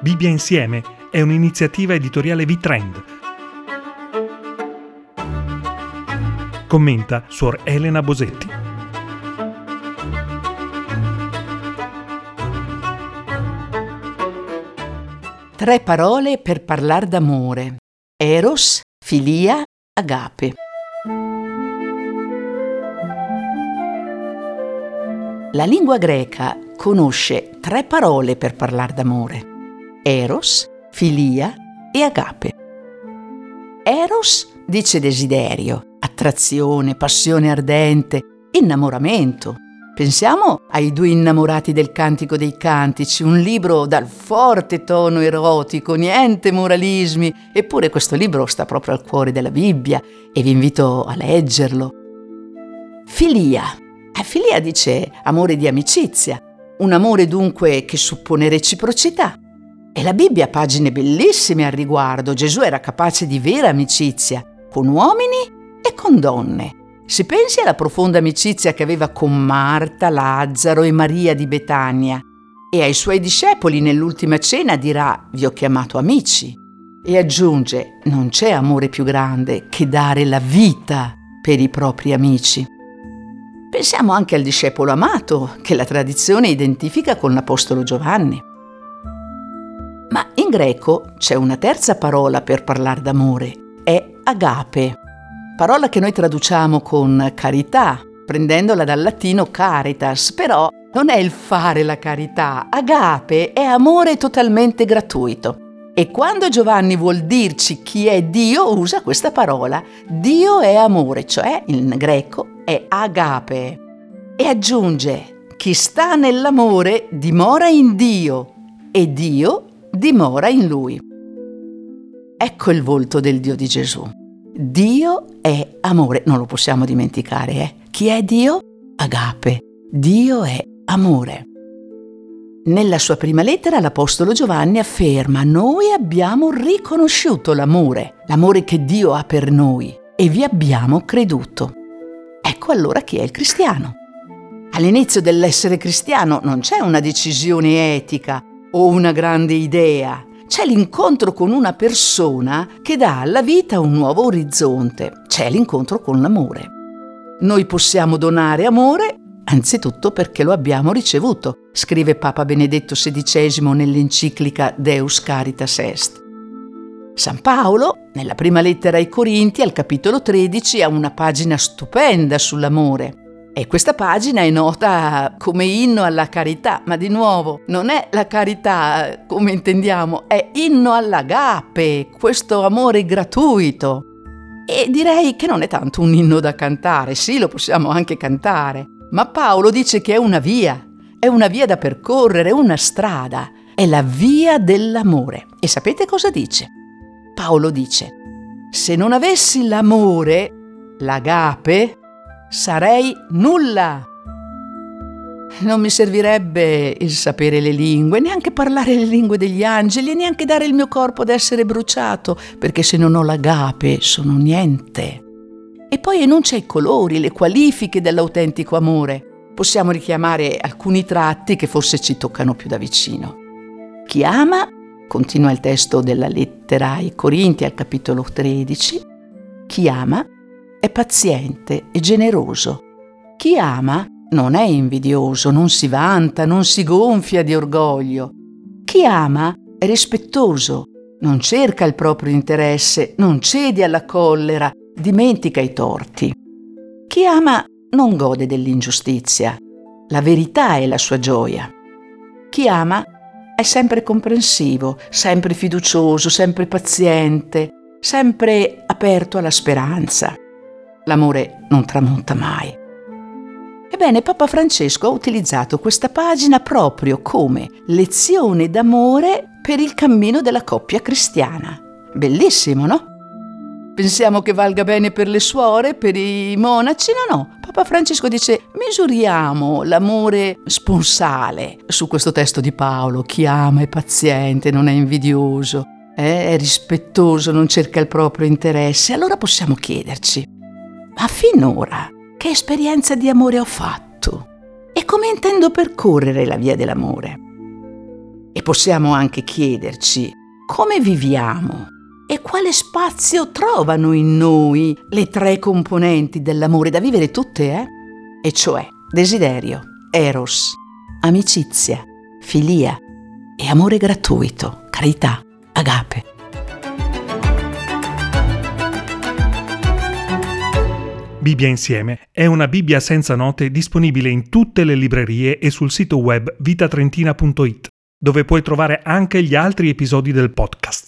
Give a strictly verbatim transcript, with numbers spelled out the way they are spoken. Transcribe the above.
Bibbia Insieme è un'iniziativa editoriale V-Trend. Commenta Suor Elena Bosetti. Tre parole per parlar d'amore: Eros, Filia, Agape. La lingua greca conosce tre parole per parlar d'amore: Eros, Filia e Agape. Eros dice desiderio, attrazione, passione ardente, innamoramento. Pensiamo ai due innamorati del Cantico dei Cantici, un libro dal forte tono erotico, niente moralismi, eppure questo libro sta proprio al cuore della Bibbia e vi invito a leggerlo. Filia. Eh, filia dice amore di amicizia, un amore dunque che suppone reciprocità. E la Bibbia ha pagine bellissime al riguardo. Gesù era capace di vera amicizia, con uomini e con donne. Si pensi alla profonda amicizia che aveva con Marta, Lazzaro e Maria di Betania. E ai suoi discepoli nell'ultima cena dirà: vi ho chiamato amici. E aggiunge: non c'è amore più grande che dare la vita per i propri amici. Pensiamo anche al discepolo amato, che la tradizione identifica con l'apostolo Giovanni. Ma in greco c'è una terza parola per parlare d'amore, è agape, parola che noi traduciamo con carità, prendendola dal latino caritas, però non è il fare la carità. Agape è amore totalmente gratuito. E quando Giovanni vuol dirci chi è Dio, usa questa parola. Dio è amore, cioè in greco è agape. E aggiunge: chi sta nell'amore dimora in Dio e Dio dimora in lui. Ecco il volto del Dio di Gesù. Dio è amore, non lo possiamo dimenticare, eh? Chi è Dio? Agape. Dio è amore. Nella sua prima lettera l'Apostolo Giovanni afferma: noi abbiamo riconosciuto l'amore, l'amore che Dio ha per noi e vi abbiamo creduto. Ecco allora chi è il cristiano. All'inizio dell'essere cristiano non c'è una decisione etica o una grande idea, c'è l'incontro con una persona che dà alla vita un nuovo orizzonte, c'è l'incontro con l'amore. Noi possiamo donare amore anzitutto perché lo abbiamo ricevuto, scrive Papa Benedetto sedicesimo nell'enciclica Deus Caritas Est. San Paolo, nella prima lettera ai Corinti, al capitolo tredici, ha una pagina stupenda sull'amore. E questa pagina è nota come inno alla carità, ma di nuovo non è la carità come intendiamo, è inno all'agape, questo amore gratuito. E direi che non è tanto un inno da cantare, sì, lo possiamo anche cantare, ma Paolo dice che è una via, è una via da percorrere, una strada, è la via dell'amore. E sapete cosa dice? Paolo dice: se non avessi l'amore, l'agape, sarei nulla. Non mi servirebbe il sapere le lingue, neanche parlare le lingue degli angeli e neanche dare il mio corpo ad essere bruciato, perché se non ho l'agape sono niente. E poi enuncia i colori, le qualifiche dell'autentico amore. Possiamo richiamare alcuni tratti che forse ci toccano più da vicino. Chi ama, continua il testo della lettera ai Corinti al capitolo tredici, chi ama è paziente e generoso. Chi ama non è invidioso, non si vanta, non si gonfia di orgoglio. Chi ama è rispettoso, non cerca il proprio interesse, non cede alla collera, dimentica i torti. Chi ama non gode dell'ingiustizia, la verità è la sua gioia. Chi ama è sempre comprensivo, sempre fiducioso, sempre paziente, sempre aperto alla speranza. L'amore non tramonta mai. Ebbene, Papa Francesco ha utilizzato questa pagina proprio come lezione d'amore per il cammino della coppia cristiana. Bellissimo, no? Pensiamo che valga bene per le suore, per i monaci? No, no. Papa Francesco dice: misuriamo l'amore sponsale su questo testo di Paolo. Chi ama è paziente, non è invidioso, è rispettoso, non cerca il proprio interesse. Allora possiamo chiederci: ma finora che esperienza di amore ho fatto? E come intendo percorrere la via dell'amore? E possiamo anche chiederci come viviamo e quale spazio trovano in noi le tre componenti dell'amore da vivere tutte, eh? E cioè desiderio, eros, amicizia, filia e amore gratuito, carità, agape. Bibbia Insieme è una Bibbia senza note disponibile in tutte le librerie e sul sito web vitatrentina punto it, dove puoi trovare anche gli altri episodi del podcast.